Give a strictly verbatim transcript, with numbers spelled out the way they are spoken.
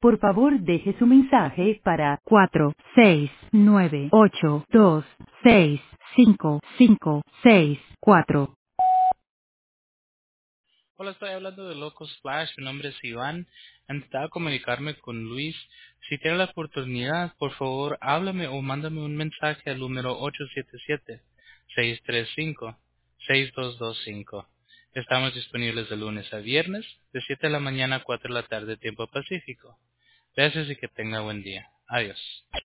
Por favor, deje su mensaje para cuatro seis nueve ocho dos seis cinco cinco seis cuatro. Hola, estoy hablando de Loco Splash. Mi nombre es Iván. Intentaba comunicarme con Luis. Si tiene la oportunidad, por favor, háblame o mándame un mensaje al número ocho siete siete, seis tres cinco, seis dos dos cinco. Estamos disponibles de lunes a viernes, de siete de la mañana a cuatro de la tarde, tiempo pacífico. Gracias y que tenga buen día. Adiós.